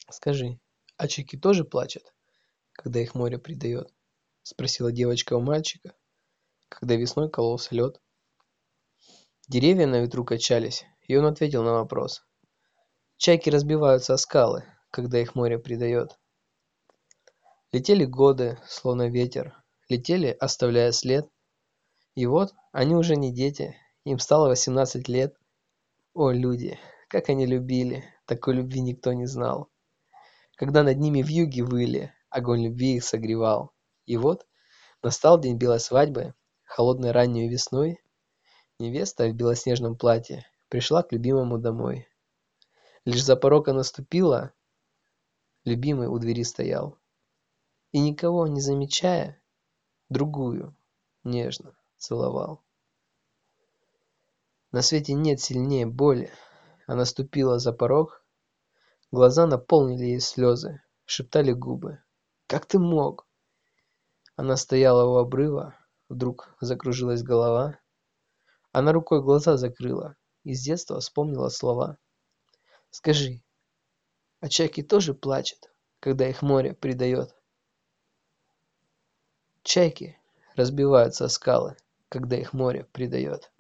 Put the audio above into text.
Скажи, а чайки тоже плачут, когда их море предает? Спросила девочка у мальчика, когда весной кололся лед. Деревья на ветру качались, и он ответил на вопрос. Чайки разбиваются о скалы, когда их море предает. Летели годы, словно ветер, летели, оставляя след. И вот они уже не дети, им стало 18 лет. О, люди, как они любили, такой любви никто не знал. Когда над ними вьюги выли, огонь любви их согревал. И вот настал день белой свадьбы, холодной ранней весной. Невеста в белоснежном платье пришла к любимому домой. Лишь за порог она ступила, любимый у двери стоял. И никого не замечая, другую нежно целовал. На свете нет сильнее боли. Она ступила за порог, глаза наполнили ей слезы, шептали губы. Как ты мог? Она стояла у обрыва, вдруг закружилась голова. Она рукой глаза закрыла и с детства вспомнила слова. Скажи, а чайки тоже плачут, когда их море предает? Чайки разбиваются о скалы, когда их море предает.